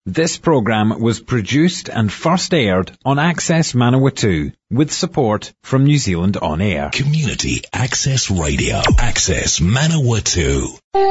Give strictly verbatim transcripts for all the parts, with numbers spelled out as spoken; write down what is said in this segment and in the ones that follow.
This program was produced and first aired on Access Manawatu with support from New Zealand On Air. Community Access Radio. Access Manawatu.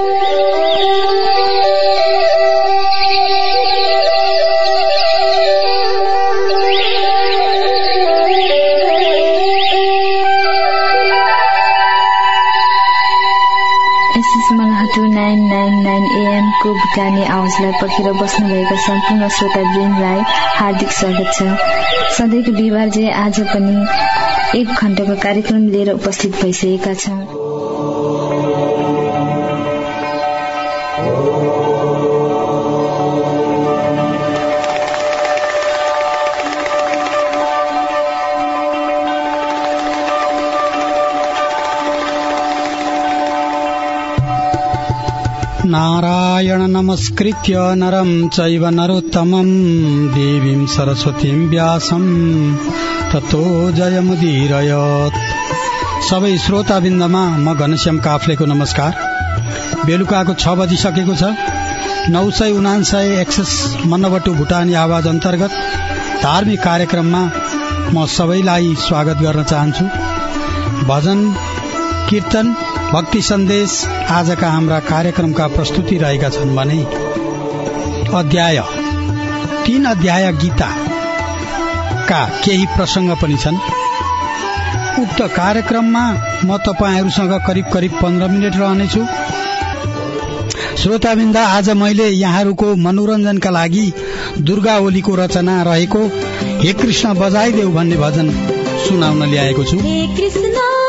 Nine nine nine AM को भुटानी आवाजलाई पर्खेर बस्नुभएका सम्पूर्ण श्रोतावृन्दलाई हार्दिक स्वागत छ। सधैँको बिहिबार जे आज पनि एक घण्टाको कार्यक्रम लिएर उपस्थित भइसकेका छौं। नारायण नमस्कृत्य नरं चैव नरोत्तमं देवीं सरस्वतीं व्यासं ततो जयमुदीरयत्। सबै श्रोताबिन्दमा म घनश्याम काफ्लेको नमस्कार। बेलुकाको छ बजिसकेको छ। नौ सय उनान्सय एक्सेस मनवटु भुटानी आवाज अन्तर्गत धार्मिक कार्यक्रममा म सबैलाई स्वागत गर्न चाहन्छु। भजन कीर्तन भक्ति सन्देश आजका हाम्रा कार्यक्रमका प्रस्तुति रहेका छन् भने अध्याय तीन अध्याय गीता का केही प्रसंग पनि छन्। उक्त कार्यक्रममा म तपाईहरुसँग करिब करिब पन्ध्र मिनट रहनेछु। श्रोताबिन्द, आज मैले यहाँहरुको मनोरञ्जनका लागि दुर्गा ओलीको रचना रहेको हे कृष्ण बजाइदेऊ भन्ने भजन सुनाउन ल्याएको छु। हे कृष्ण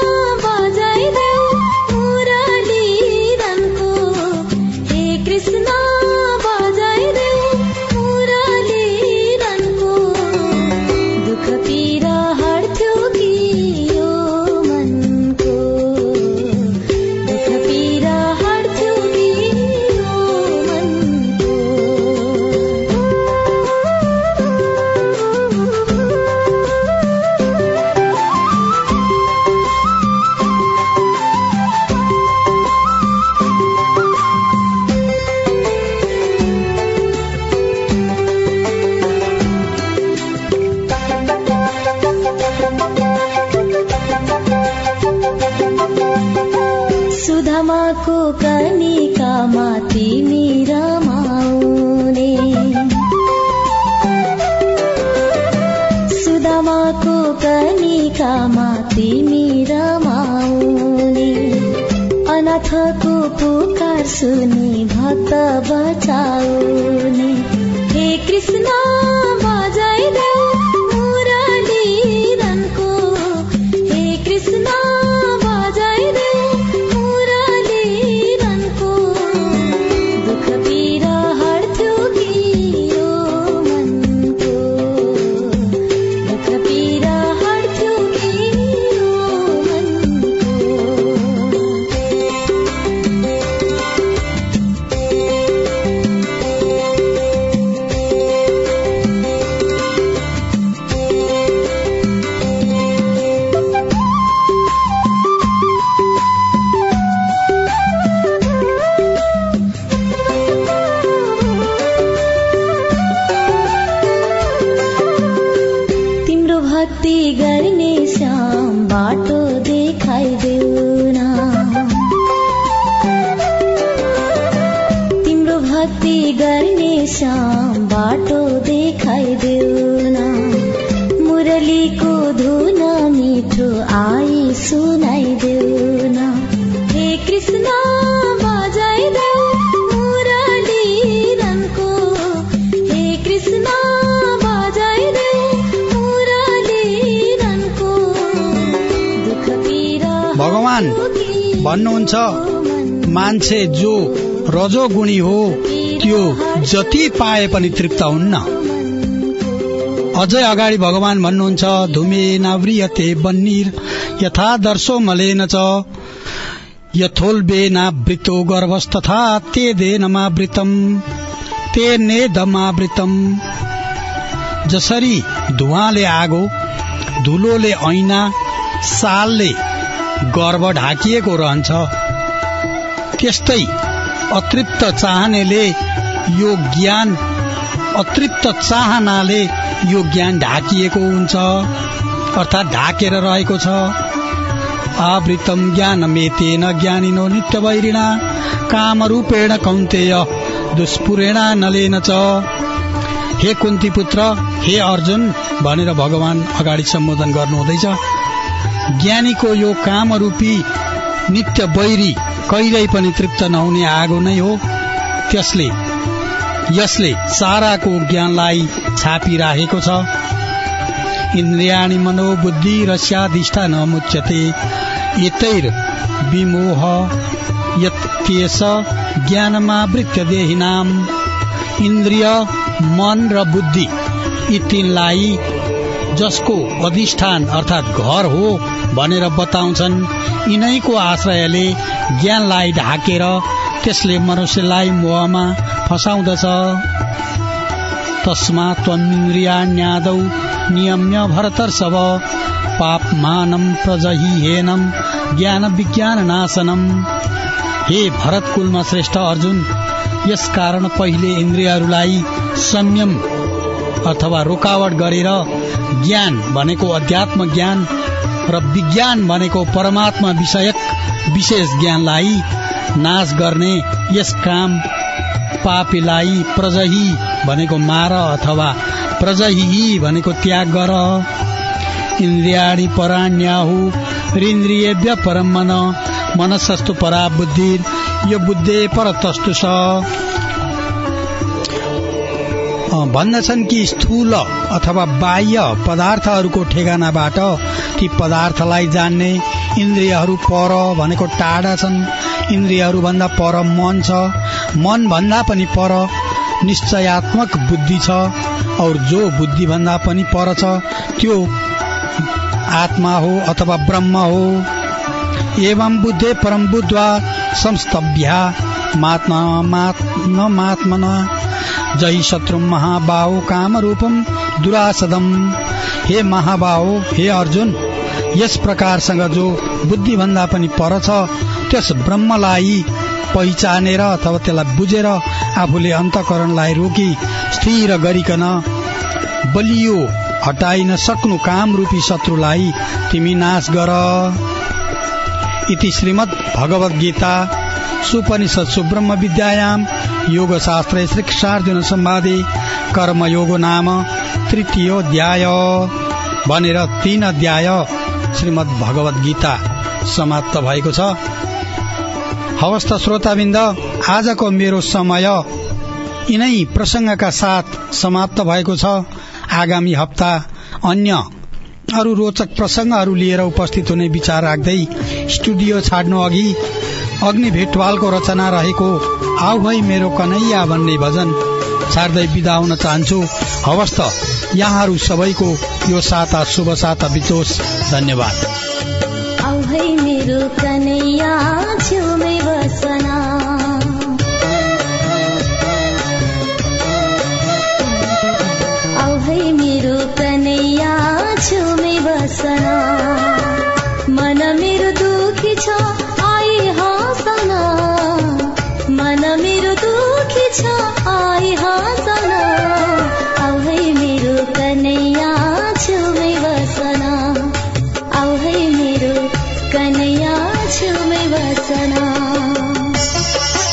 सुनी भक्त बचाउने। हे कृष्ण बजाइदेऊ मुरली रनको। हे कृष्ण बजाइदेऊ मुरली रनको। दुख पीडा हट्थ्यो कि यो मनको। दुख पीडा हट्थ्यो कि यो मनको। भगवान भन्नुहुन्छ मान्छे जो रजोगुणी हो त्यो जति पाए पनि तृप्त हुन्न। अझै अगाडि भगवान भन्नुहुन्छ धुमेन व्रियते बन्नीर यथा दर्शो मलेन च यथोल्बेनावृतो गर्भस्तथा तेदेनमावृतम् तेनेदमावृतम्। जसरी धुवाले आगो, धुलोले ऐना, सालले गर्भ ढाकिएको रहन्छ, त्यस्तै अतृप्त चाहनेले यो ज्ञान अतृप्त चाहनाले यो ज्ञान ढाकिएको हुन्छ, अर्थात् ढाकेर रहेको छ। आवृतम ज्ञानमेतेन ज्ञानिनो नित्य वैरिणा कामरूपेण कौन्तेय दुष्पुरेण नलेन च। हे कुन्ती पुत्र, हे अर्जुन भनेर भगवान अगाडि सम्बोधन गर्नुहुँदैछ। ज्ञानीको यो कामरूपी नित्य वैरी कहिल्यै पनि तृप्त नहुने आगो नै हो। त्यसले यसले साराको ज्ञानलाई छापिराखेको छ। इन्द्रियाणि मनोबुद्धि रस्याधिष्ठान मुच्यते एतैर विमोह यत्येष ज्ञानमावृत्य देहिनाम। इन्द्रिय, मन र बुद्धि यी तीनलाई जसको अधिष्ठान अर्थात घर हो भनेर बताउँछन्, यिनैको आश्रयले ज्ञानलाई ढाकेर त्यसले मनुष्यलाई मोहमा फसाउँदछ। तस्मात् त्वमिन्द्रियाण्यादौ नियम्य भरतर्षभ पापमानं प्रजहिहेनं ज्ञान विज्ञान नाशनम। हे भरत कुलमा श्रेष्ठ अर्जुन, यस कारण पहिले इन्द्रियहरूलाई संयम अथवा रोकावट गरेर ज्ञान भनेको अध्यात्म ज्ञान र विज्ञान भनेको परमात्मा विषयक विशेष ज्ञानलाई नाश गर्ने यस काम पापीलाई प्रजहि भनेको मार अथवा प्रजहि भनेको त्याग गर। इन्द्रियाणि पराण्याहु रिन्द्रियेभ्य परम मन मनसस्तु परा बुद्धि यो बुद्धे परतस्तु स। भन्दछन् कि स्थूल अथवा बाह्य पदार्थहरूको ठेगानाबाट ती पदार्थलाई जान्ने इन्द्रियहरू पर भनेको टाढा छन्। इन्द्रियहरू भन्दा पर मन छ, मन भन्दा पनि पर निश्चयात्मक बुद्धि छ, और जो बुद्धि भन्दा पनि पर छ त्यो आत्मा हो अथवा ब्रह्म हो। एवं बुद्धे परम बुद्ध्वा संस्तभ्या मात्म मात्मना जहि शत्रु महाबाहो काम रूपम दुरासदम। हे महाबाहो, हे अर्जुन, यस प्रकारसँग जो बुद्धि भन्दा पनि पर छ त्यस ब्रह्मलाई पहिचानेर अथवा त्यसलाई बुझेर आफूले अन्तःकरणलाई रोकी स्थिर गरिकन बलियो हटाइन सक्नु काम रूपी शत्रुलाई तिमी नाश गर। इति श्रीमद् भगवद गीता सुपनिषत्सु ब्रह्म विद्यायाम योग शास्त्रे श्री कृष्णार्जुन संवादे कर्मयोग नाम तृतीयोऽध्याय भनेर तीन अध्याय श्रीमद् भगवद गीता समाप्त भएको छ। हवस् त श्रोताबिन्द, आजको मेरो समय यिनै प्रसंगका साथ समाप्त भएको छ। आगामी हप्ता अन्य अरू रोचक प्रसंगहरू लिएर उपस्थित हुने विचार राख्दै स्टुडियो छाड्नु अघि अग्नि भेटवालको रचना रहेको आउ भई मेरो कन्हैया भन्ने भजन छाड्दै बिदा हुन चाहन्छु। हवस् त, यहाँहरू सबैको यो साता शुभ साता बितोस्। धन्यवाद। आउ भई मेरो कन्हैया छेउमै बसना, आउ भई मेरो कन्हैया छेउमै बसना। मन मेरो दुखी छ आई हाँसना, मन मेरो दुखी छ आई हाँसना। आउ भई मेरो कन्हैया छेउमै बसना, आउ भई मेरो कन्हैया छेउमै बसना।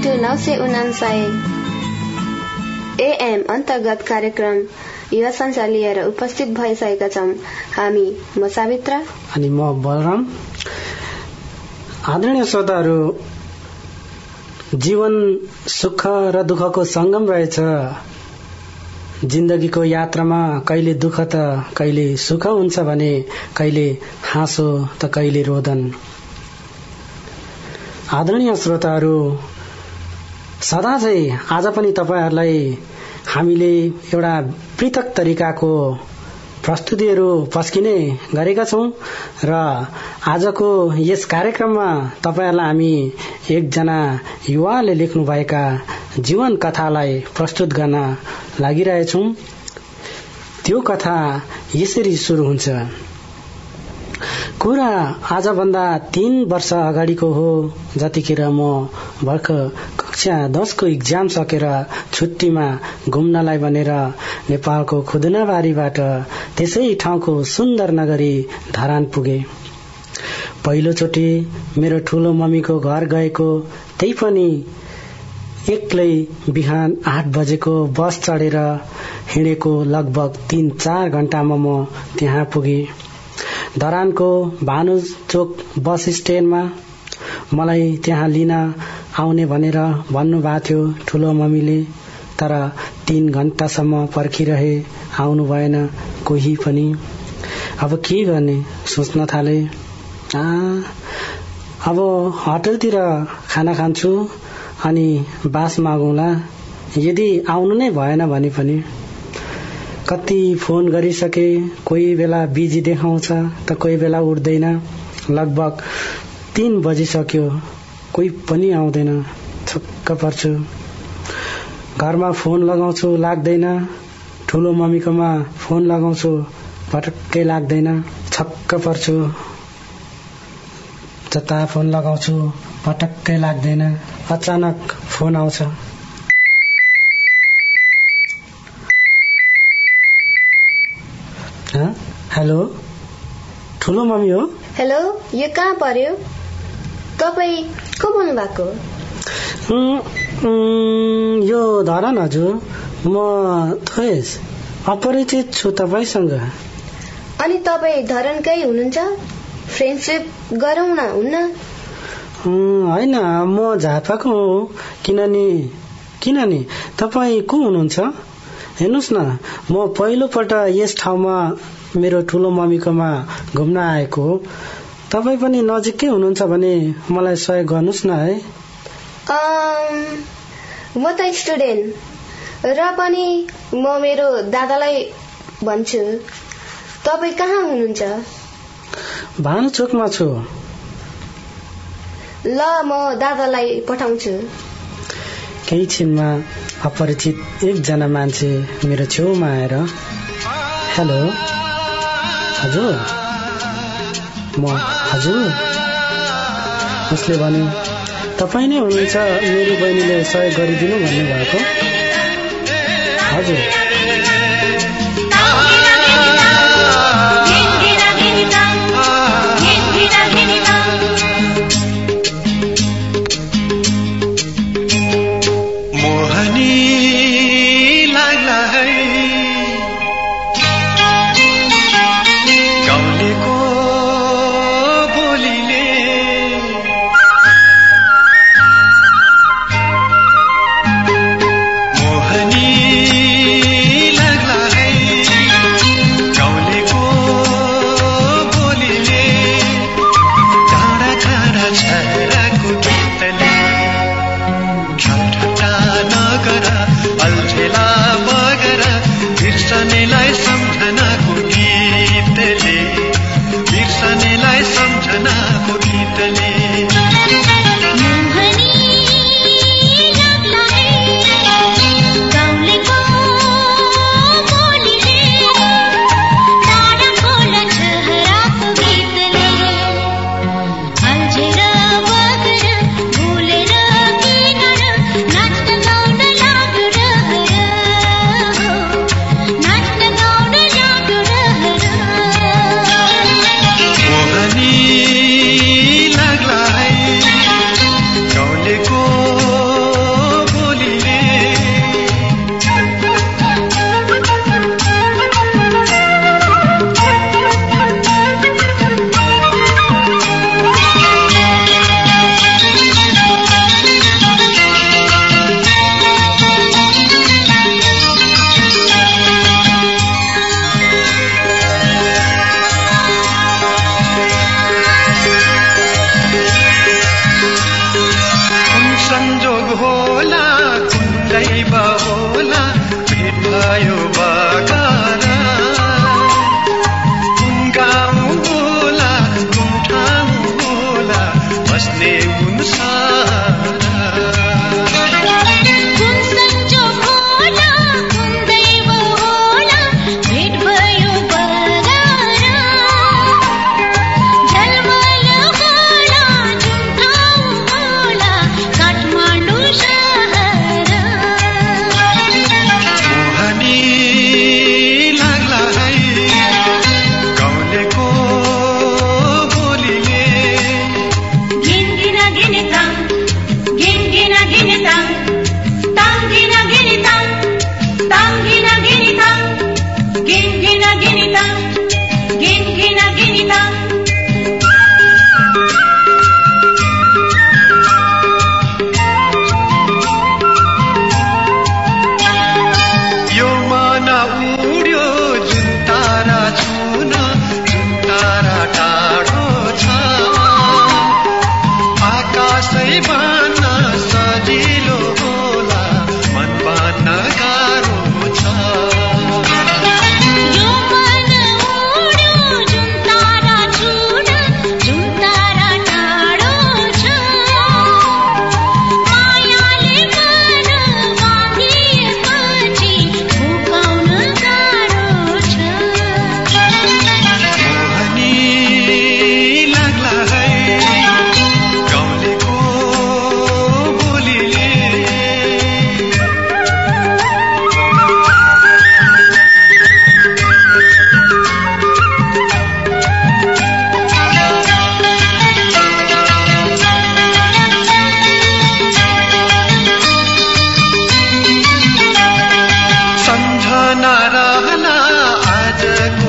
इन्टु नौ सय उनान्सय एएम अन्तर्गत कार्यक्रम युवा संसार लिएर उपस्थित भइसकेका छौं। हामी म सावित्रा अनि म बलराम। आदरणीय श्रोताहरू, जीवन सुख र दुःखको संगम रहेछ। जिन्दगीको यात्रामा कहिले दुःख त कहिले सुख हुन्छ भने कहिले हाँसो त कहिले रोदन। आदरणीय श्रोताहरू, सदा चाहिँ आज पनि तपाईहरुलाई हामीले एउटा पृथक तरिकाको प्रस्तुतिहरू पस्किने गरेका छौं र आजको यस कार्यक्रममा तपाईहरुलाई हामी एकजना युवाले लेख्नुभएका जीवन कथालाई प्रस्तुत गर्न लागिरहेछौं। त्यो कथा यसरी सुरु हुन्छ। कुरा आजभन्दा तीन वर्ष अगाडिको हो, जतिखेर म भर्खर कक्षा दसको इक्जाम सकेर छुट्टीमा घुम्नलाई भनेर नेपालको खुदुनाबारीबाट त्यसै ठाउँको सुन्दर नगरी धरान पुगे। पहिलोचोटि मेरो ठूलो मम्मीको घर गएको, त्यही पनि एक्लै बिहान आठ बजेको बस चढेर हिँडेको लगभग तीन चार घण्टामा म त्यहाँ पुगे। धरानको भानु चोक बस स्ट्यान्डमा मलाई त्यहाँ लिन आउने भनेर भन्नुभएको थियो ठूलो मम्मीले, तर तीन घण्टासम्म पर्खिरहे, आउनु भएन कोही पनि। अब के गर्ने सोच्न थाले। आ अब होटलतिर खाना खान्छु अनि बास मागौला, यदि आउनु नै भएन भने पनि। कति फोन गरिसके, कोही बेला बिजी देखाउँछ त कोही बेला उठ्दैन। लगभग तीन बजिसक्यो, कोही पनि आउँदैन। छक्क पर्छु। घरमा फोन लगाउँछु लाग्दैन, ठूलो मम्मीकोमा फोन लगाउँछु पटक्कै लाग्दैन। छक्क पर्छु। जता फोन लगाउँछु पटक्कै लाग्दैन। अचानक फोन आउँछ। हेलो, ठूलो मम्मी हो? हेलो, यो कहाँ पर्यो? तपाई को बोल्नु भएको? यो धरान हजुर, म थोएस अपरिचित छु तपाईसँग। अनि तपाई धरानकै हुनुहुन्छ? फ्रेन्डशिप गरौँ न, हुन्न? हैन, म झापाको हो। किननि किननि तपाई को हुनुहुन्छ? हेर्नुस् न, म पहिलो पल्ट यस ठाउँमा मेरो ठूलो मम्मीकोमा घुम्न आएको हो। तपाई पनि नजिकै हुनुहुन्छ भने मलाई सहयोग गर्नुस् न है। म त स्टुडेन्ट र पनि म मेरो दादालाई भन्छु। तपाई कहाँ हुनुहुन्छ? भानु चोकमा छु। ल, म दादालाई पठाउँछु। केही छिनमा अपरिचित एकजना मान्छे मेरो छेउमा आएर, हेलो हजुर, म हजुर। उसले भन्यो, तपाईँ नै हुनुहुन्छ मेरो बहिनीले सहयोग गरिदिनु भन्नुभएको? हजुर।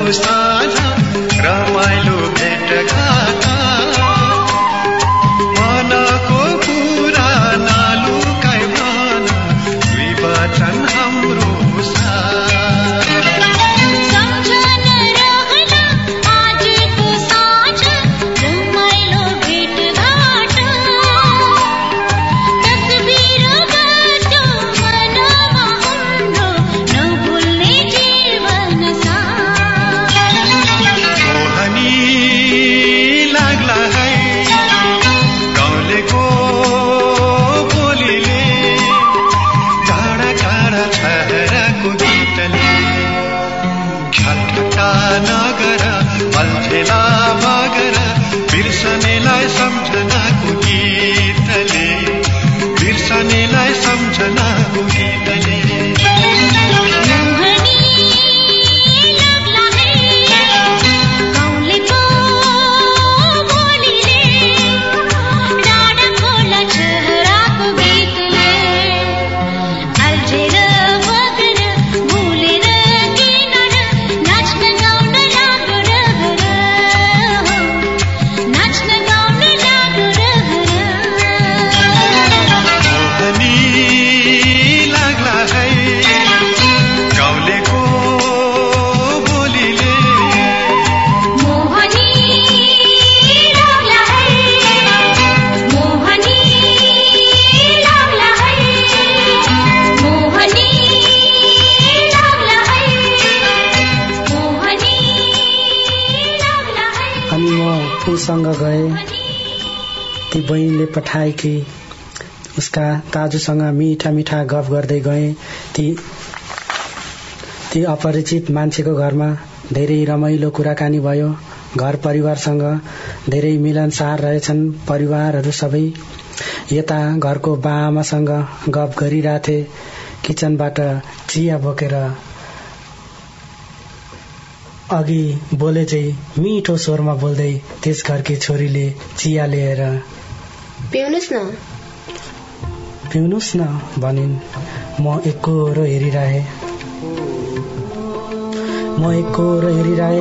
साझा रमाइलो भेटघाट मनको कुरा नालुकाइ भन दुई वचन हाम्रो नगर बल्झेला बगर बिर्सनेलाई सम्झनाको गीतले बिर्सनेलाई सम्झनाको गीतले सँग गए ती बहिनीले पठाएकी उसका दाजुसँग मिठा मिठा गफ गर्दै गए ती ती अपरिचित मान्छेको घरमा धेरै रमाइलो कुराकानी भयो घर परिवारसँग धेरै मिलनसार रहेछन् परिवारहरू सबै यता घरको बाआमासँग गफ गरिरहेथे किचनबाट चिया बोकेर अघि बोले चाहिँ मिठो स्वरमा बोल्दै त्यस घरकी छोरीले चिया लिएर पिउनुस् न पिउनुस् न भनिन्। म एकहोरो हेरिरहे म एकहोरो हेरिरहे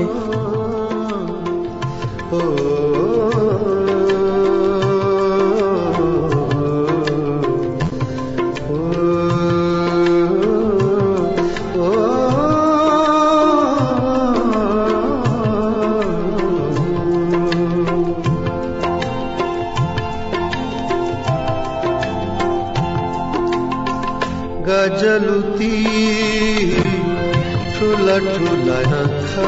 गजलुती ठुला ठुला आँखा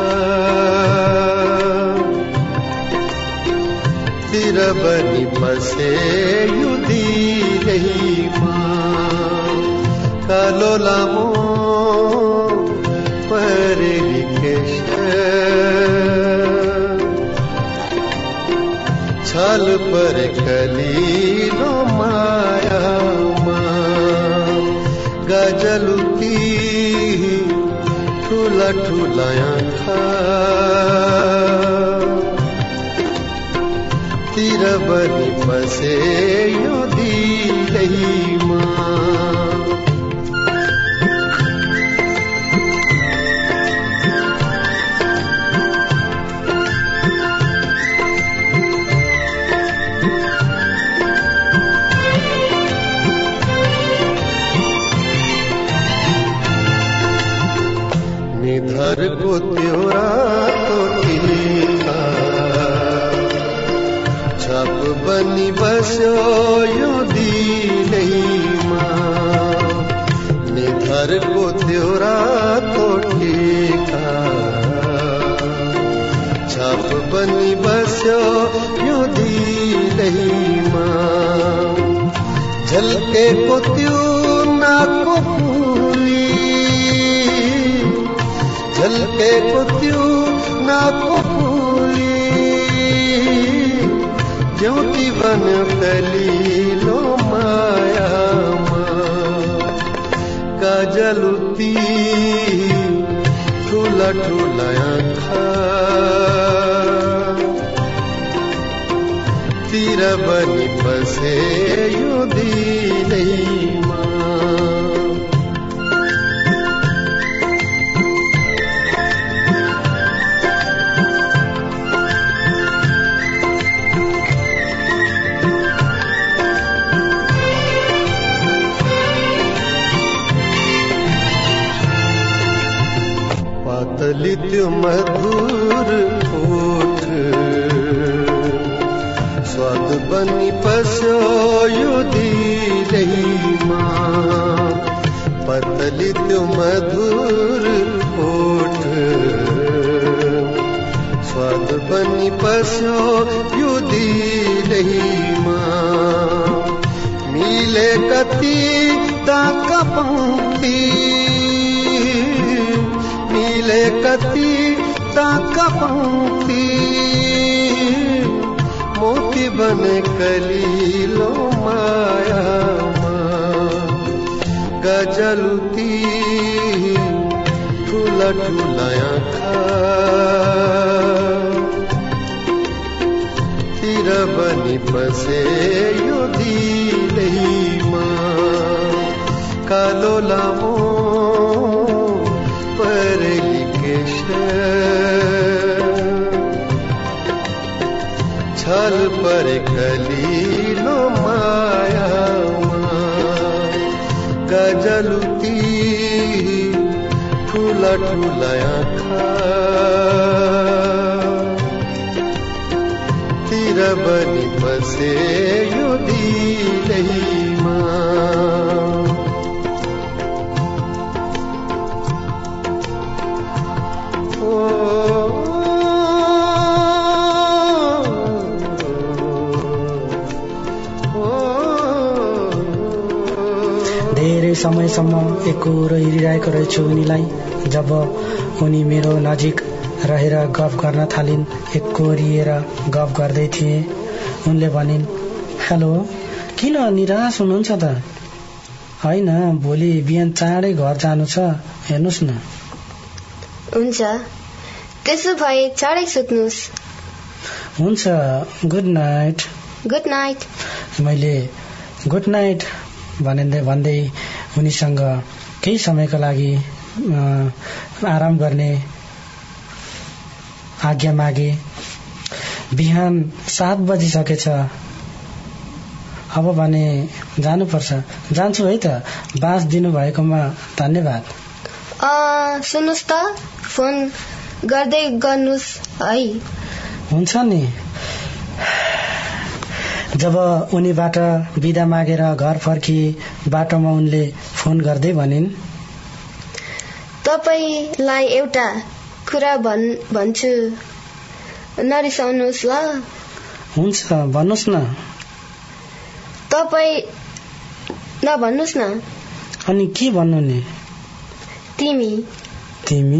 तिर बनी बसे यो दिलैमा कालो लामो परेली केश छल पर कलिलो मायामा गजलुती ठुला ठुला आँखा तिर बनी बसे यो दिलैमा निधरको त्यो रातो टिका छप बनी बस्यो यो दिलैमा निधरको त्यो रातो टिका छप बनी बस्यो यो दिलैमा झल्केको त्यो नाको फुली झल्केको त्यो नाको फुली ज्योति बन्यो कलिलो मायामा गजलुती ठुला ठुला आँखा तिर बनी बसे यो दिलैमा पातली त्यो मधुर ओठ स्वाद बनी पस्यो यो दिलैमा पातली त्यो मधुर ओठ स्वाद बनी पस्यो यो दिलैमा मिले कति ताका पंक्ति मिले कति ताका पंक्ति मोती बने कलीलो मायामा गजलती ठुला ठुला आँखा तिर बनी बसे यो दिलैमा कालो लामो परेली केश छल परे कलीलो मायामा गजलती ठुला ठुला आँखा तिर बनी बसे यो दिलैमा धेरै समयसम्म एकरो हेरिरहेको रहेछु उनीलाई। जब उनी मेरो नजिक रहेर गफ गर्न थालिन्, एककोरिएर गफ गर्दै थिए। उनले भनिन्, हेलो, किन निराश हुनुहुन्छ त? होइन, भोलि बिहान चाँडै घर जानु छ, हेर्नुहोस् न। हुन्छ, त्यसो भए चाँडै सुत्नुहोस्। हुन्छ, गुड नाइट। Good night. मैले गुड नाइट भन्दै भन्दै उनीसँग केही समयको लागि आराम गर्ने आज्ञा मागे। बिहान सात बजिसकेछ, अब भने जानुपर्छ। जान्छु है त, बाँस दिनुभएकोमा धन्यवाद। सुन्नुहोस् त, फोन गर्दै गर्नुहोस् है। हुन्छ नि। जब उनीबाट बिदा मागेर घर फर्किए, बाटोमा उनले फोन गर्दै भनिन्, तपाईलाई एउटा कुरा भन् भन्छु, नरिसाउनुहोस् ल। हुन्छ, भन्नुहोस् न। तपाई नभन्नुहोस् न। अनि के भन्नु नि? तिमी। तिमी?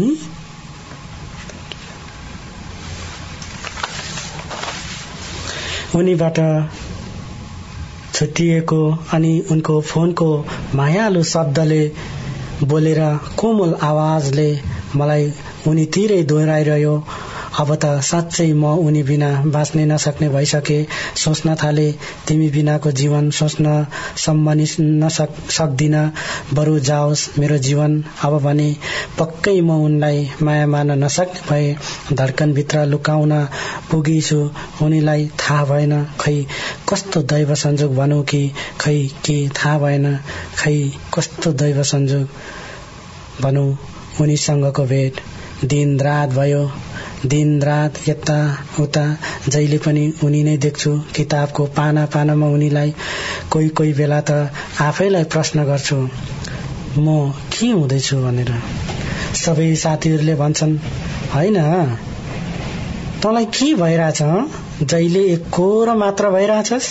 उनीबाट छुट्टिएको अनि उनको फोनको मायालु शब्दले बोलेर कोमल आवाजले मलाई उनीतिरै दोहोऱ्याइरह्यो। अब त साँच्चै म उनी बिना बाँच्नै नसक्ने भइसके। सोच्न थाले, तिमी बिनाको जीवन सोच्न सम्म सक्दिन, बरु जाओस् मेरो जीवन। अब भने पक्कै म उनलाई माया मार्न नसक्ने भए। धड्कनभित्र लुकाउन पुगेछु, उनीलाई थाहा भएन। खै कस्तो दैव संयोग भनौँ कि खै के थाहा भएन। खै कस्तो दैव संयोग भनौँ। उनीसँगको भेट दिन रात भयो। दिन रात यता उता जहिले पनि उनी नै देख्छु। किताबको पाना पानामा उनीलाई। कोही कोही बेला त आफैलाई प्रश्न गर्छु, म के हुँदैछु भनेर। सबै साथीहरूले भन्छन्, होइन तँलाई के भइरहेछ? जहिले एककोरो मात्र भइरहेछस्।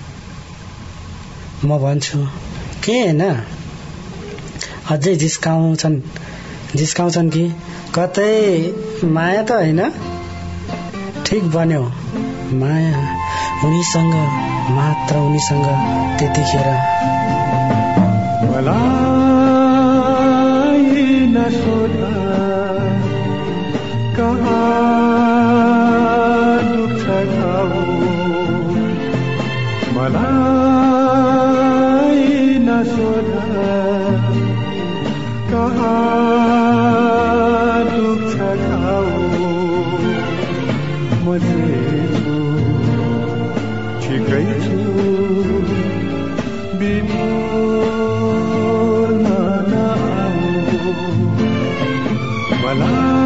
म भन्छु, के होइन, अझै जिस्काउँछन् जिस्काउँछन् कि कतै माया त होइन। ठिक बन्यो, माया उनीसँग मात्र, उनीसँग त्यतिखेर। मलाई नसोधा कहाँ दुख्छ घाउ, मलाई नसोधा कहाँ दुख्छ घाउ। म छु ठिकै छु, बिमोर नआऊ। मलाई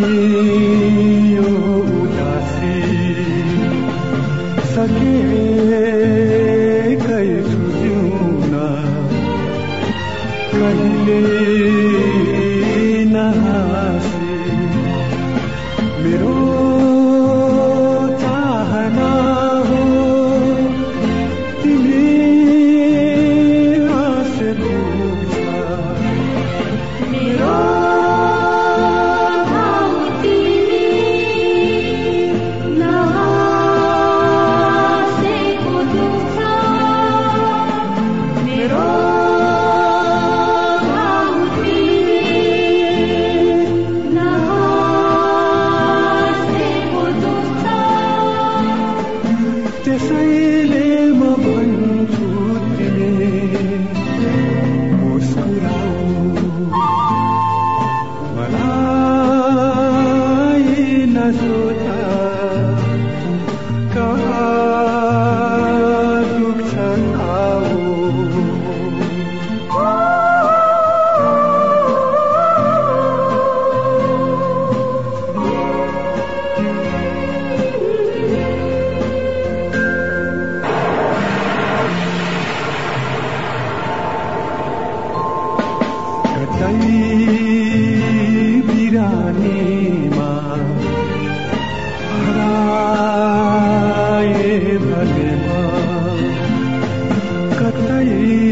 यो उदासी सकेकै छु जिउन कहिले नहाँसी मेरो चाहना हो तिमी हाँसेको छ मेरो त्यसैले म भन्छु तिमी मुस्कुराऊ मलाई नसोच कहाँ दुख्छ घाउ बिरानीमा हराए भनेमा कतै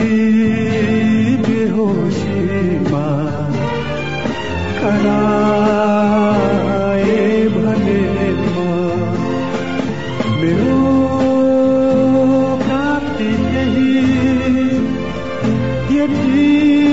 बेहोसीमा कराए भनेमा मेरो प्राप्ति यही यति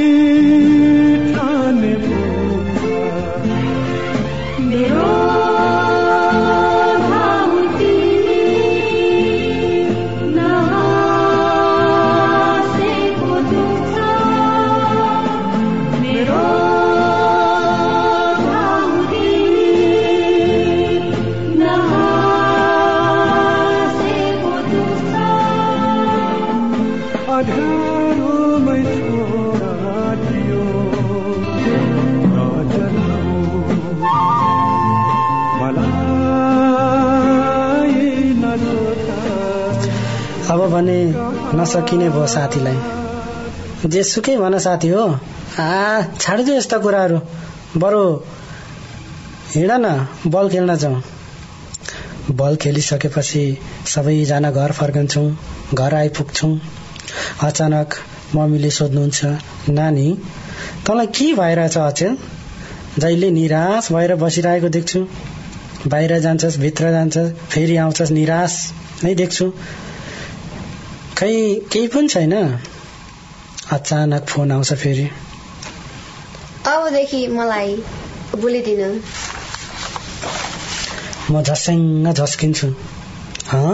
अब भने नसकिने भयो साथीलाई जे सुकै भन साथी हो आ छाडिदियो यस्ता कुराहरू बरु हिँड न बल खेल्न जाउँ बल खेलिसकेपछि सबैजना घर फर्कन्छौँ घर आइपुग्छौँ अचानक मम्मीले सोध्नुहुन्छ नानी तँलाई के भइरहेछ अचेल जहिले निराश भएर बसिरहेको देख्छु बाहिर जान्छस् भित्र जान्छस् फेरि आउँछस् निराश नै देख्छु खै केही पनि छैन अचानक फोन आउँछ फेरि अबदेखि मलाई बोलिदिनु म झस्याङ्ग झस्किन्छु हँ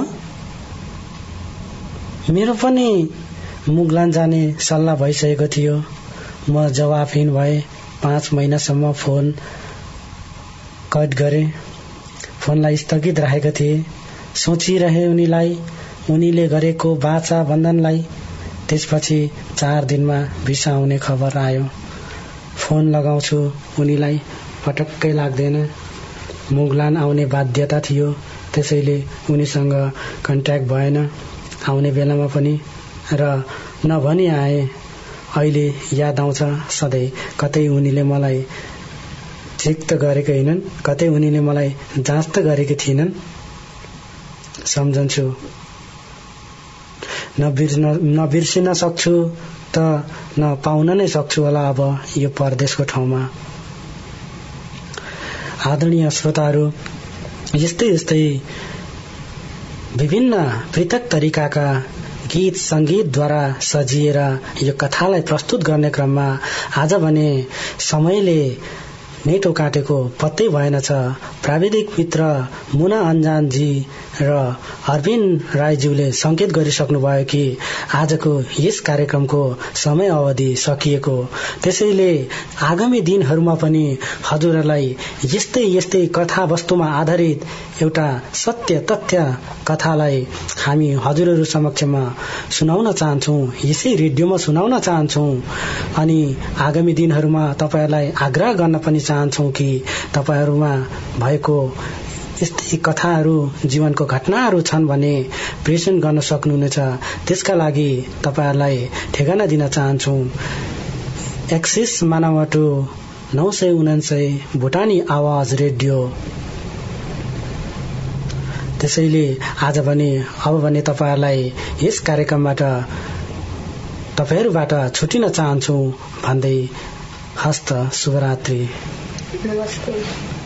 मेरो पनि मुगलान जाने सल्लाह भइसकेको थियो म जवाफहीन भए पाँच महिनासम्म फोन कट गरे फोनलाई स्थगित राखेको थिए सोचिरहे उनीलाई उनीले गरेको बाचा बन्धनलाई त्यसपछि चार दिनमा भिसा आउने खबर आयो फोन लगाउँछु उनीलाई पटक्कै लाग्दैन मुगलान आउने बाध्यता थियो त्यसैले उनीसँग कन्ट्याक्ट भएन आउने बेलामा पनि र नभनी आए अहिले याद आउँछ सधैँ कतै उनीले मलाई चेक त गरेको होइनन् कतै उनीले मलाई जाँच त गरेकी थिएनन् सम्झन्छु नबिर्सिन सक्छु त न पाउन नै सक्छु होला अब यो परदेशको ठाउँमा आदरणीय श्रोताहरू यस्तै यस्तै विभिन्न पृथक तरिकाका गीत संगीतद्वारा सजिएर यो कथालाई प्रस्तुत गर्ने क्रममा आज भने समयले नेटो काटेको पत्तै भएनछ प्राविधिक मित्र मुना अन्जानजी र अरविन्द राईज्यूले संकेत गरिसक्नु भयो कि आजको यस कार्यक्रमको समय अवधि सकिएको त्यसैले आगामी दिनहरूमा पनि हजुरहरूलाई यस्तै यस्तै कथा वस्तुमा आधारित एउटा सत्य तथ्य कथालाई हामी हजुरहरू समक्षमा सुनाउन चाहन्छौँ, यसै रेडियोमा सुनाउन चाहन्छौँ। अनि आगामी दिनहरूमा तपाईहरूलाई आग्रह गर्न पनि चाहन्छौँ कि तपाईहरूमा भएको यस्तै कथाहरू, जीवनको घटनाहरू छन् भने प्रेषण गर्न सक्नुहुनेछ। त्यसका लागि तपाईहरूलाई ठेगाना दिन चाहन्छौँ। एक्सिस मानवटु नौ सय उनान्सय भुटानी आवाज रेडियो। त्यसैले आज भने अब भने तपाईहरूलाई यस कार्यक्रमबाट तपाईहरूबाट छुटिन चाहन्छु भन्दै हस्त शुभरात्रि। नमस्ते।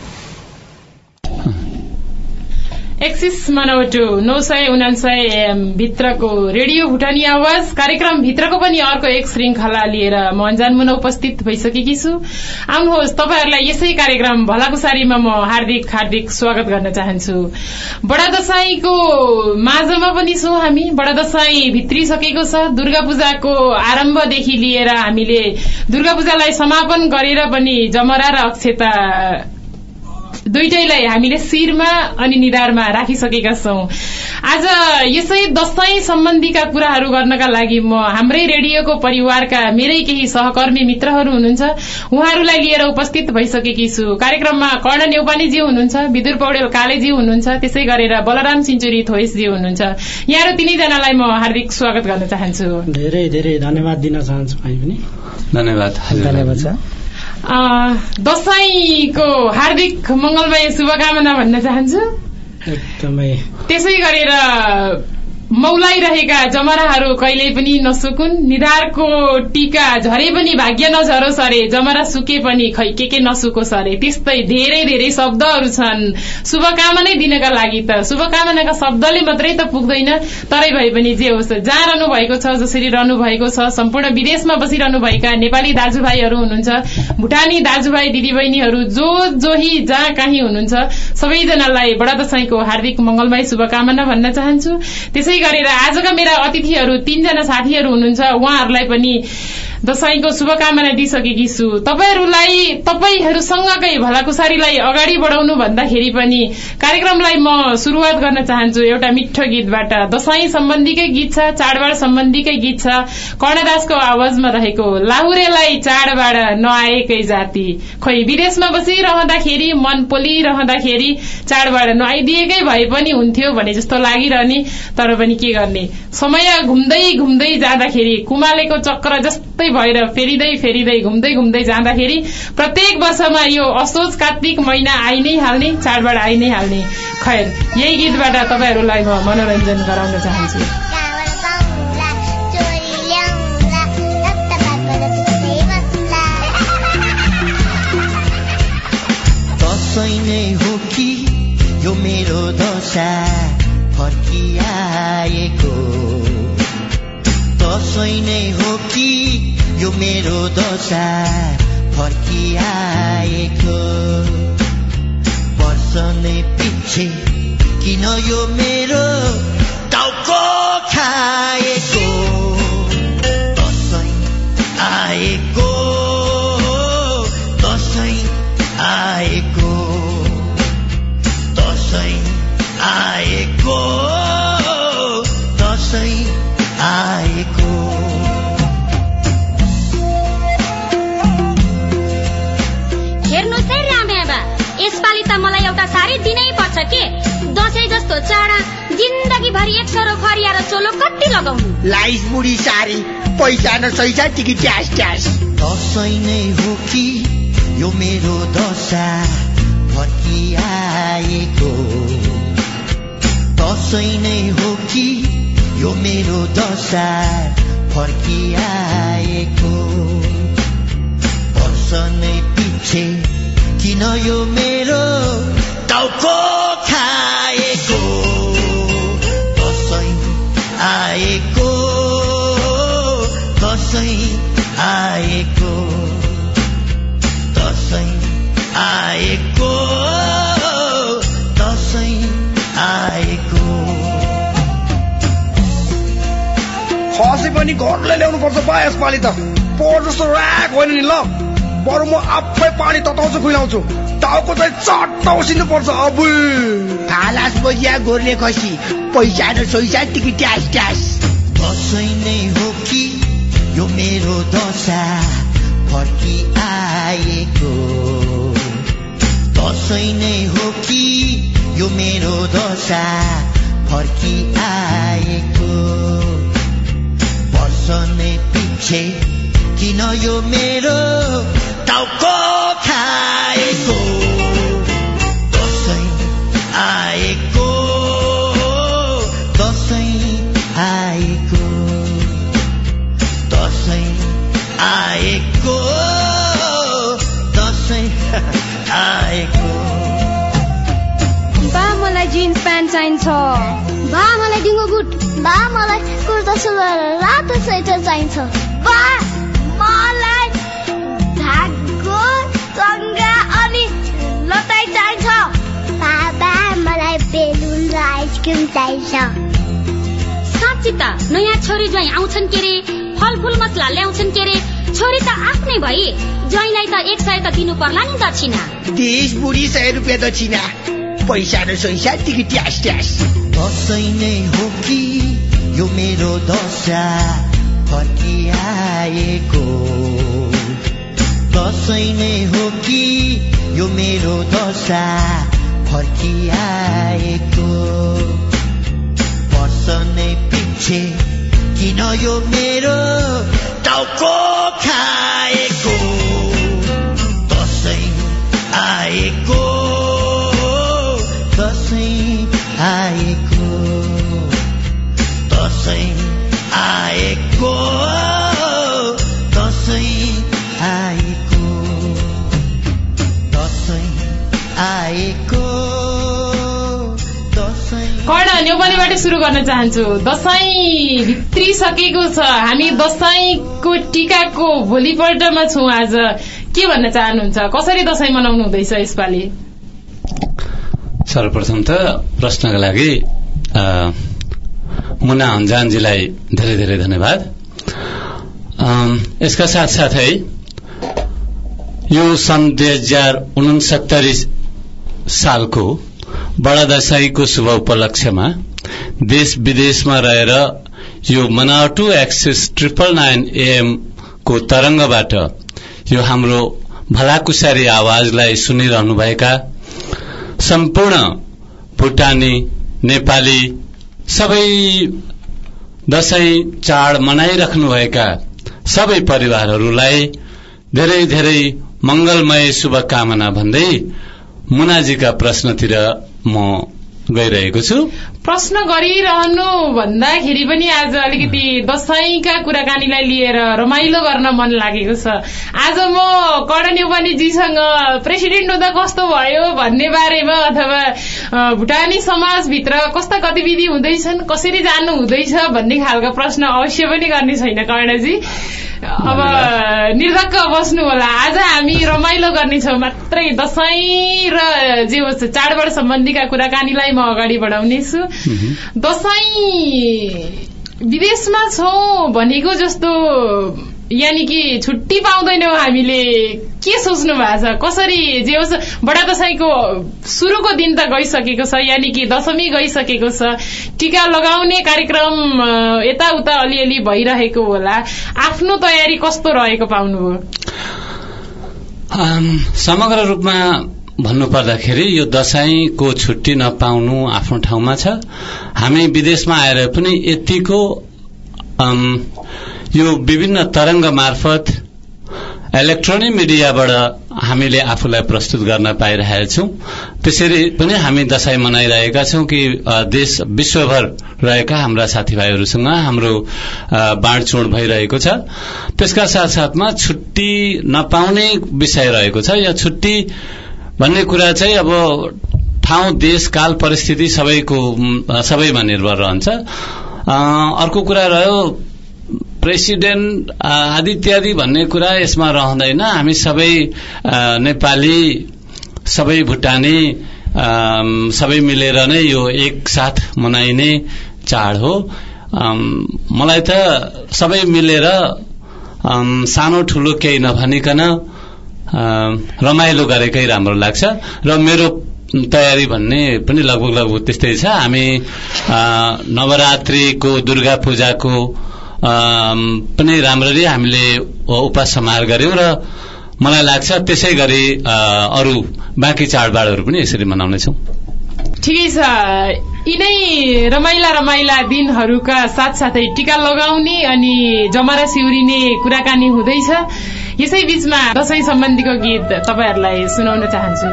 एक्सिस मानवटु नौ सय उनान्सय भित्रको रेडियो भुटानी आवाज कार्यक्रम भित्रको पनि अर्को एक श्रृंखला लिएर म अन्जान मुना उपस्थित भइसकेकी छु। आउनुहोस्, तपाईहरूलाई यसै कार्यक्रम भलाकुसारीमा म हार्दिक हार्दिक स्वागत गर्न चाहन्छु। बडा दशैंको माझमा पनि छौं हामी। बडा दशैं भित्रिसकेको छ। दुर्गा पूजाको आरम्भदेखि लिएर हामीले दुर्गा पूजालाई समापन गरेर पनि जमरा र अक्षता दुईटैलाई हामीले शिरमा अनि निधारमा राखिसकेका छौं। आज यसै दशैं सम्बन्धीका कुराहरू गर्नका लागि म हाम्रै रेडियोको परिवारका मेरै केही सहकर्मी मित्रहरू हुनुहुन्छ, उहाँहरूलाई लिएर उपस्थित भइसकेकी छु। कार्यक्रममा कर्ण नेउपानेजी हुनुहुन्छ, विदुर पौडेल कालेजी हुनुहुन्छ, त्यसै गरेर बलराम सिन्चुरी थोइसजी हुनुहुन्छ। यहाँहरू तीनैजनालाई म हार्दिक स्वागत गर्न चाहन्छु। धेरै धेरै धन्यवाद दिन चाहन्छु। पनि धन्यवाद धन्यवाद छ। दशैंको हार्दिक मंगलमय शुभकामना भन्न चाहन्छु। एकदमै त्यसै गरेर मौलाइरहेका जमराहरू कहिल्यै पनि नसुकुन्। निधारको टीका झरे पनि भाग्य नझरोस् अरे, जमरा सुके पनि खै के के नसुकोस् अरे। त्यस्तै धेरै धेरै शब्दहरू छन् शुभकामना दिनका लागि। त शुभकामनाका शब्दले मात्रै त पुग्दैन। तरै भए पनि जे होस्, जहाँ रहनु भएको छ, जसरी रहनु भएको छ, सम्पूर्ण विदेशमा बसिरहनु भएका नेपाली दाजुभाइहरू हुनुहुन्छ, भुटानी दाजुभाइ दिदीबहिनीहरू जो जोही जहाँ कहीँ हुनुहुन्छ, सबैजनालाई बडा दशैंको हार्दिक मंगलमय शुभकामना भन्न चाहन्छु। त्यसै गरेर आजका मेरा अतिथिहरू तीनजना साथीहरू हुनुहुन्छ, उहाँहरूलाई पनि दशैंको शुभकामना दिइसकेकी छु। तपाईहरूलाई तपाईहरूसँगकै भलाकुसारीलाई अगाडि बढाउनु भन्दाखेरि पनि कार्यक्रमलाई म शुरूआत गर्न चाहन्छु एउटा मिठो गीतबाट। दशैं सम्बन्धीकै गीत छ, चाडबाड सम्बन्धीकै गीत छ। कर्णदासको आवाजमा रहेको लाहुरेलाई चाडबाड नआएकै जाति। खोइ विदेशमा बसिरहँदाखेरि, मन पोलिरहँदाखेरि चाडबाड नआइदिएकै भए पनि हुन्थ्यो भने जस्तो लागिरहने। तर पनि के गर्ने, समय घुम्दै घुम्दै जाँदाखेरि कुमालेको चक्र जस्तै भएर फेरिँदै फेरिँदै घुम्दै घुम्दै जाँदाखेरि प्रत्येक वर्षमा यो असोज कार्तिक महिना आइ नै हाल्ने, चाडबाड आइ नै हाल्ने। खैर, यही गीतबाट तपाईहरूलाई म मनोरञ्जन गराउन चाहन्छु। दशैं नै हो कि यो मेरो दशा फर्किआएको, दशैं नै हो कि यो मेरो दशा फर्किआएको। वर्ष नै पछि किन यो मेरो टाउको खाएको, दशैं आएको, दशैं आएको, दशैं आएको, दशैं आएको। हेर्नुहोस् है रामेबा, यसपालि त मलाई एउटा साडी दिनै पर्छ के। दशैं जस्तो चाडा जिन्दगीभरि एक सरो फरिया र चोलो कति लगाउनु। लाइस बुढी साडी पैसा न सैसा टिकी ट्यास ट्यास। दशैं नै हो कि यो मेरो दशा फर्किआएको, दशैं नै हो कि यो मेरो दशा फर्किआएको। वर्ष नै पछि किन यो मेरो टाउको खाएको, दशैं आएको, दशैं आएको, दशैं आएको, दशैं आएको। खसी पनि घरले ल्याउनु पर्छ बा यसपालि त। पोहोर जस्तो राग होइन नि। ल बरु म आफै पानी तताउँछु खुइलाउँछु टाउको चाहिँ चट्ट उसिन्नु पर्छ अबुल थालास बजिया गोर्ले खसी पैसा र सोइसा टिकी ट्यास ट्यास दसैँ नै हो कि यो मेरो दशा फर्की आएको दसैँ नै हो कि यो मेरो दशा फर्की आएको वर्ष नै पछि किन यो मेरो टाउको खाएको दसैँ आएको दसैँ आएको दसैँ आएको दसैँ आएको बा मलाई जिन्स प्यान्ट चाहिन्छ बा मलाई डिङ्गो बुट बा मलाई कुर्ता सुरुवाल रातो स्वेटर चाहिन्छ बा मलाई धागो चङ्गा अनि लटाई चाहिन्छ बाबा मलाई बेलुन र आइसक्रिम चाहिन्छ साँच्ची त नयाँ छोरी ज्वाइँ आउँछन् के रे फलफुल मसला ल्याउँछन् के रे छोरी त आफ्नै भई ज्वाइँलाई त एक सय त दिनु पर्ला नि दक्षिणा देश बुढी सय रुपियाँ दक्षिणा पैसा र सैसा टिकी ट्यास ट्यास दसैँ नै हो कि यो मेरो दशा फर्की आएको दसैँ नै हो कि यो मेरो दशा फर्की आएको वर्ष नै पछि किन यो मेरो टाउको खाएको दसैँ आएको दसैँ आएको दसैँ आएको दसैँ आएको दसैँ आएको कर्ण नेपालीबाट सुरु गर्न चाहन्छु दसैँ भित्रिसकेको छ हामी दसैँको टीकाको भोलिपल्टमा छौँ आज के भन्न चाहनुहुन्छ कसरी दसैँ मनाउनु हुँदैछ यसपालि सर्वप्रथम त प्रश्नका लागि मुना अन्जानजीलाई धेरै धेरै धन्यवाद यसका साथसाथै यो सन् दुई हजार उनसत्तरी सालको बडा दशैंको शुभ उपलक्ष्यमा देश विदेशमा रहेर यो Manawatu access triple nine AM को तरंगबाट यो हाम्रो भलाकुसारी आवाजलाई सुनिरहनुभएका सम्पूर्ण भुटानी नेपाली सबै दशैं चाड मनाइराख्नुभएका सबै परिवारहरूलाई धेरै धेरै मंगलमय शुभकामना भन्दै मुनाजीका प्रश्नतिर म गइरहेको छु प्रश्न गरिरहनु भन्दाखेरि पनि आज अलिकति दशैंका कुराकानीलाई लिएर रमाइलो गर्न मन लागेको छ आज म कर्ण नेपालीजीसँग प्रेसिडेन्ट हुँदा कस्तो भयो भन्ने बारेमा अथवा भुटानी समाजभित्र कस्ता गतिविधि हुँदैछन् कसरी जानु हुँदैछ भन्ने खालका प्रश्न अवश्य पनि गर्ने छैन कर्णजी अब निर्धक्क बस्नु होला आज हामी रमाइलो गर्नेछौँ मात्रै दशैं र जे होस् चाडबाड सम्बन्धीका कुराकानीलाई म अगाडि बढाउनेछु दशैं विदेशमा छौं भनेको जस्तो यानी कि छुट्टी पाउँदैनौं हामीले के सोच्नु भएको छ कसरी जे होस् बडा दशैंको सुरुको दिन त गइसकेको छ यानी कि दशमी गइसकेको छ टीका लगाउने कार्यक्रम यताउता अलिअलि भइरहेको होला आफ्नो तयारी कस्तो रहेको पाउनुभयो समग्र रूपमा भन्नुपर्दाखेरि यो दशैंको छुट्टी नपाउनु आफ्नो ठाउँमा छ हामी विदेशमा आएर पनि यतिको यो विभिन्न तरंग मार्फत इलेक्ट्रोनिक मिडियाबाट हामीले आफूलाई प्रस्तुत गर्न पाइरहेका छौं त्यसरी पनि हामी दशैं मनाइरहेका छौं कि देश विश्वभर रहेका हाम्रा साथीभाइहरूसँग हाम्रो बाँडचुँड भइरहेको छ त्यसका साथसाथमा छुट्टी नपाउने विषय रहेको छ यो छुट्टी भन्ने कुरा चाहिँ अब ठाउँ देश काल परिस्थिति सबैको सबैमा निर्भर रहन्छ अर्को कुरा रह्यो प्रेसिडेन्ट आदि इत्यादि भन्ने कुरा यसमा रहँदैन हामी सबै नेपाली सबै भुटानी सबै मिलेर नै यो एक साथ मनाइने चाड हो मलाई त सबै मिलेर सानो ठूलो केही नभनिकन रमाइलो गरेकै राम्रो लाग्छ र मेरो तयारी भन्ने पनि लगभग लगभग त्यस्तै छ। हामी नवरात्रिको दुर्गा पूजाको पनि राम्ररी हामीले उपास समार गर्यौं र मलाई लाग्छ त्यसै गरी अरू बाँकी चाडबाडहरू पनि यसरी मनाउनेछौं। ठिकै छ। यिनै रमाइला रमाइला दिनहरूका साथसाथै टीका लगाउने अनि जमरा सिउरिने कुराकानी हुँदैछ। यसै बीचमा दशैं सम्बन्धीको गीत तपाईहरुलाई सुनाउन चाहन्छु।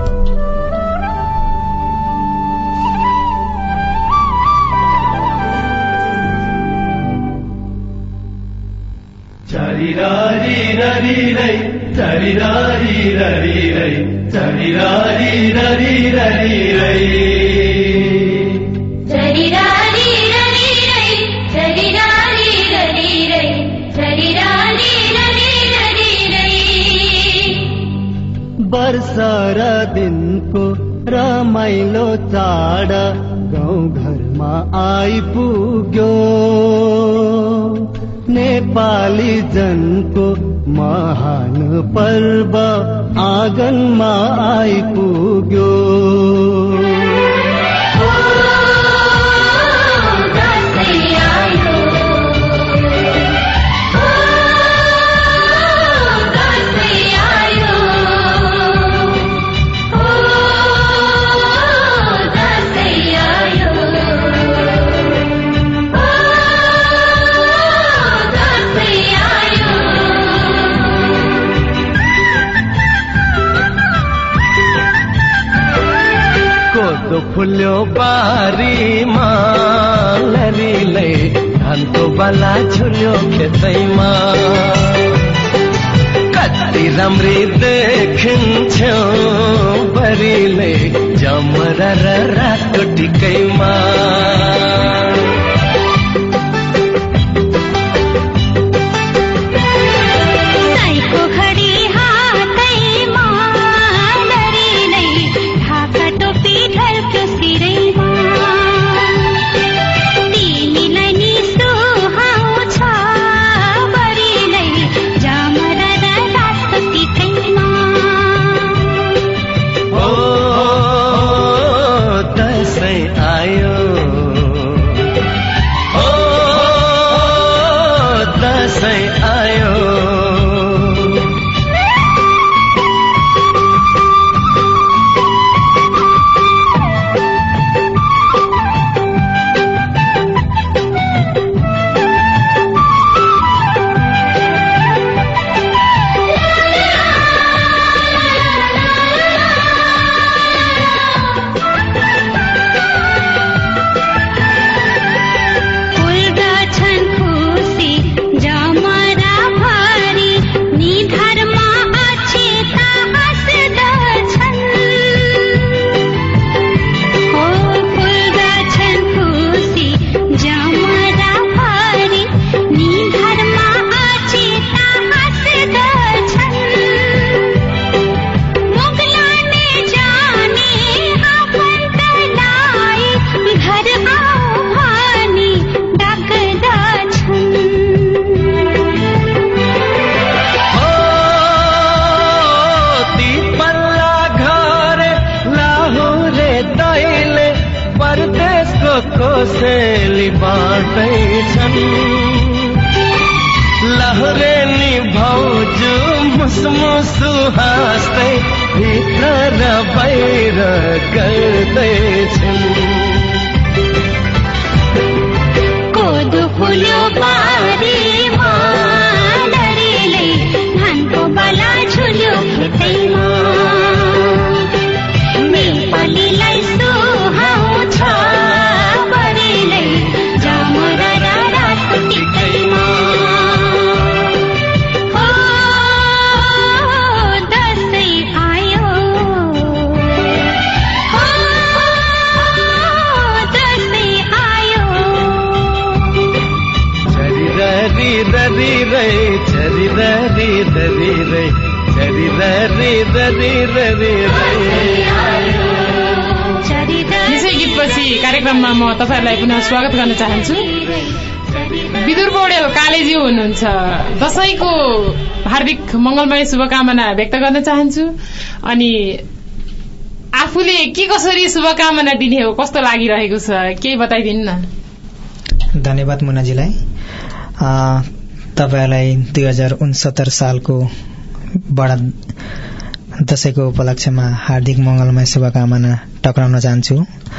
Chari rari rari rai, chari rari rari rai, chari rari rari rari rai. Chari rari rari rai, chari rari rari rai, chari rari rari rari rai. वर्षा र दिनको रमाइलो चाड गाउँ घरमा आइपुग्यो, नेपाली जनको महान पर्व आँगनमा आइपुग्यो। फुल्यो बारीमा लरीले धानको बाला झुल्यो खेतैमा, कति राम्री देखिन्थ्यो बरीले जमरा र रातको टिकैमा। लहरे नि भाउजू मुसमुसु हाँस्दै भित्र र बाहिर गर्दैछन्। कोदो फुल्यो बारीमा लरीले धानको बाला झुल्यो खेतैमा, नेपालीलाई सुहाउँछ बरीले जमरा र रातको टिकैमा। दरी रे चरी दरी दरी रे चरी दरी दरी दरी रे। यसै गीतपछि कार्यक्रममा म तपाईहरुलाई पुनः स्वागत गर्न चाहन्छु। विदुर पौडेल कालेजी हुनुहुन्छ। दशैंको हार्दिक मंगलमय शुभकामना व्यक्त गर्न चाहन्छु। अनि आफूले के कसरी शुभकामना दिने हो, कस्तो लागिरहेको छ, केही बताइदिनु न। धन्यवाद मुनाजीलाई। तपाईलाई दुई हजार उनसत्तर सालको बडा दशैंको उपलक्ष्यमा हार्दिक मंगलमय शुभकामना टक्राउन चाहन्छु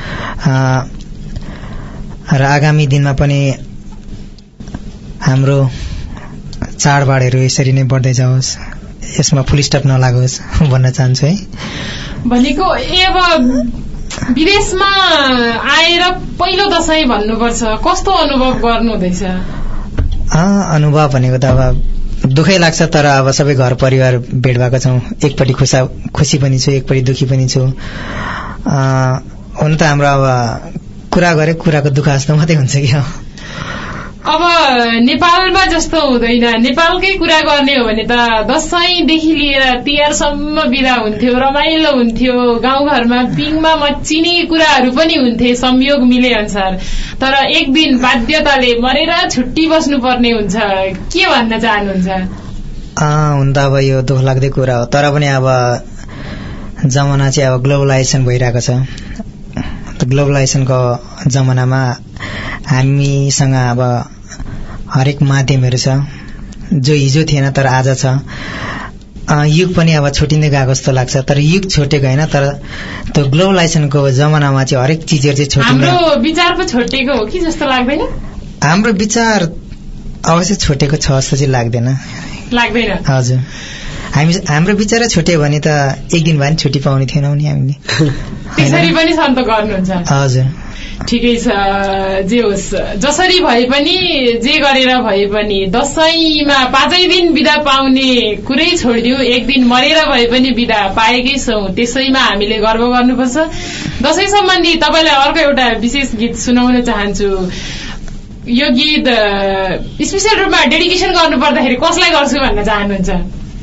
र आगामी दिनमा पनि हाम्रो चाडबाडहरू यसरी नै बढ्दै जाओस्, यसमा फुल स्टप नलागोस् भन्न चाहन्छु है। भनेको अब विदेशमा आएर पहिलो दशैं भन्नुपर्छ, कस्तो अनुभव गर्नु हुँदैछ? अनुभव भनेको त अब दुखै लाग्छ, तर अब सबै घर परिवार भेट भएको छौं। एकपट्टि खुसा खुसी पनि छु, एकपट्टि दुखी पनि छु। हुन त हाम्रो अब कुरा गरे कुराको दुःख जस्तो मात्रै हुन्छ कि। अब नेपालमा जस्तो हुँदैन। नेपालकै कुरा गर्ने हो भने त दशैंदेखि लिएर तिहारसम्म बिदा हुन्थ्यो, रमाइलो हुन्थ्यो, गाउँघरमा पिङमा मच्चिने कुराहरू पनि हुन्थे संयोग मिले अनुसार। तर एक दिन बाध्यताले मरेर छुट्टी बस्नु पर्ने हुन्छ। के भन्न चाहनुहुन्छ? हुन त अब यो दुःख लाग्दै कुरा हो, तर पनि अब जमाना चाहिँ अब ग्लोबलाइजेसन भइरहेको छ। ग्लोबलाइजेसनको जमानामा हामीसँग अब हरेक माध्यमहरू छ जो हिजो थिएन तर आज छ। युग पनि अब छुटिँदै गएको जस्तो लाग्छ, तर युग छुटेको होइन, तर त्यो ग्लोबलाइजेसनको जमानामा चाहिँ हरेक चिजहरू चाहिँ छुटिँदै। हाम्रो विचार पो छुटेको हो कि जस्तो लाग्दैन? हाम्रो विचार अवश्य छुटेको छ जस्तो चाहिँ लाग्दैन। लाग्दैन? हजुर, हामी हाम्रो विचार छुट्यो भने त एक दिन भए पनि छुट्टी पाउने थिएनौं नि हामीले। त्यसरी पनि सन्त गर्नुहुन्छ? हजुर, ठिकै छ। जे होस्, जसरी भए पनि जे गरेर भए पनि दशैंमा पाँचै दिन बिदा पाउने कुरै छोडिदिउ, एक दिन मरेर भए पनि बिदा पाएकै छौं, त्यसैमा हामीले गर्व गर्नुपर्छ। दशैं सम्बन्धी तपाईलाई अर्को एउटा विशेष गीत सुनाउन चाहन्छु। यो गीत स्पेशल रूपमा डेडिकेसन गर्नु पर्दाखेरि कसलाई गर्छु भन्न चाहनुहुन्छ?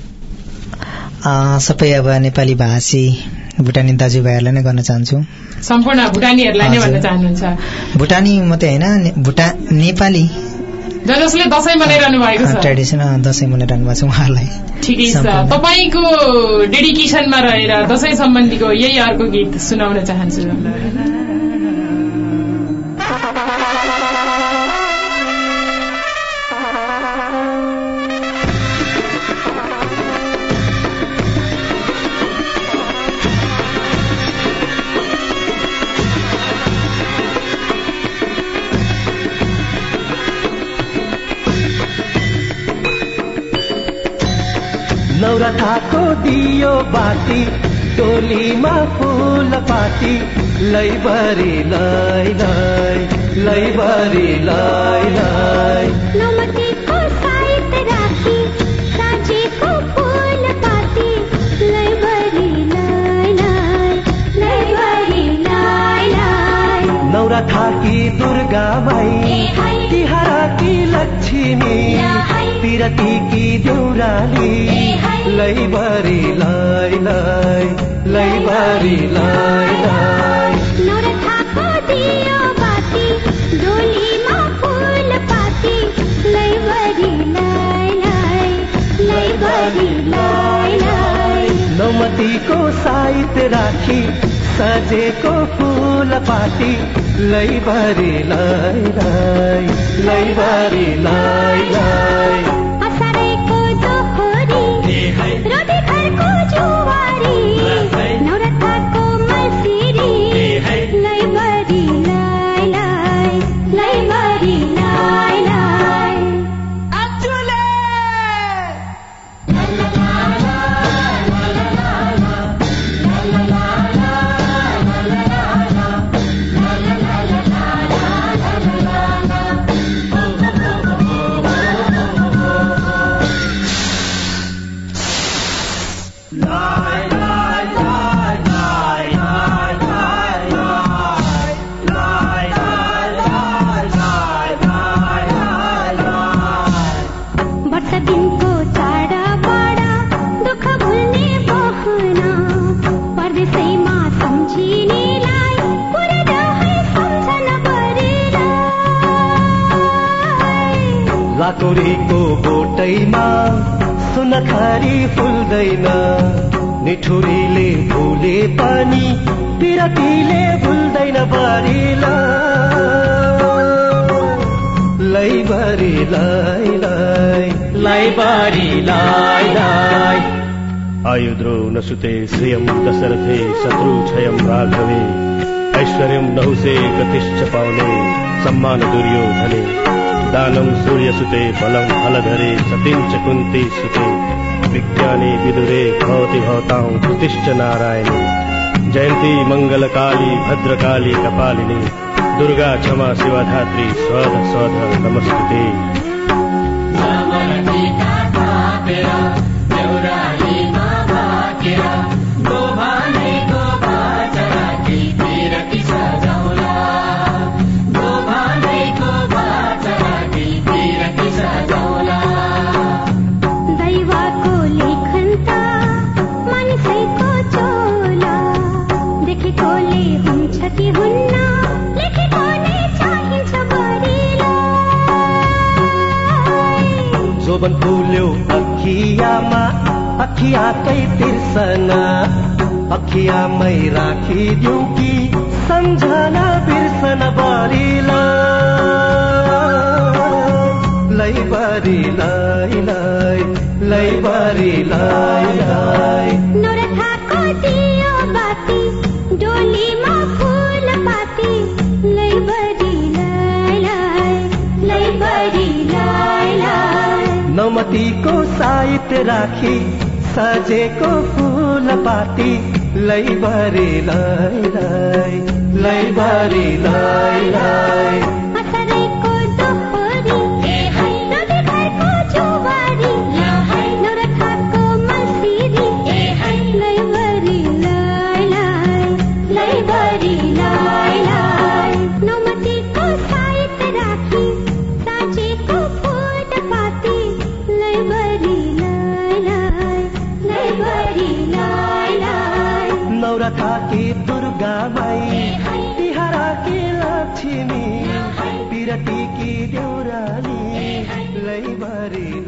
सबै अब नेपाली भाषी भुटानी दाजुभाइहरूलाई नै गर्न चाहन्छु। सम्पूर्ण भुटानीहरूलाई नै भन्न चाहनुहुन्छ? भुटानी मात्रै होइन, भुटान नेपाली जसले दशैं मनाइरहनु भएको छ, ट्रेडिसन दशैं मनाइरहनु भएको छ उहाँहरूलाई। ठिकै छ। तपाईको डेडिकेसनमा रहेर दशैं सम्बन्धीको यही अर्को गीत सुनाउन चाहन्छु। नौरथाको दियो बाती, टोलीमा फूल पाती, लैबरी लै लै, लैबरी लै लै। नौमतीको साइत राखी, साँझेको फूल पाती, लैबरी लै लै, लैबरी लै लै। नौरथाकी दुर्गा माई, तिहारकी लक्ष्मी, पिरतीकी देउराली, लैबरी लै लै, लैबरी लै लै। नौरथाको दियो बाती, डोलीमा फूल पाती, लैबरी लै लै, लैबरी लै लै। नौमतीको साइत राखी, साँझेको फूल पाती, लैबरी लै लै, लैबरी लै लै। असारैको दोहोरी, रोटी घरको जुवारी, नौरथाको मसिरी, लैबरी लै लै, लैबरी लै लै। अचुले लाकोरीको बोटैमा सुन थरी फुल्दैन निठुरीले भुले पनि पिरतीले भुल्दैन बारीलाई लैबारी लाई लाई लैबारी लाई लाई आयुद्रो न सुते श्रियं दशरथे शत्रु क्षयं राघवे ऐश्वर्यं नहुसे गतिश्च पावने सम्मान दुर्योधने दानं सूर्यसुते बलं फलधरे सतीं च कुन्ती सुते विज्ञानी विदुरे भवति भवतां कृतिश्च नारायणे जयन्ती मङ्गलकाली भद्रकाली कपालिनी दुर्गा क्षमा शिवधात्री स्वध स्वध नमस्ते जोबन फुल्यो अखियामा अखियाकै तिर्सना अखियामै राखिदिउँ कि सम्झना बिर्सना बारीलाई लैबारी लाई लाई लैबारी लाई लाई नौरथाको दियो बाती डोलीमा फूल पाती लैबारी लाई लाई लैबारी लाई लाई नौमतीको साहित्य राखी सजेको फूल पाती लैबारी लाई लाई लैबारी लाई लाई असरैको दोहोरी नदी घरको जुवारी नौरथाको मसिरी लैबारी लाई लाई लैबारी लाई लाई नौमतीको साहित्य राखी सजेको फूल पाती लैबारी लाई लाई लैबारी लाई लाई नौरथाकी दुर्गा माई तिहाराकी लक्ष्मी पिरतीकी देउराली लैबारी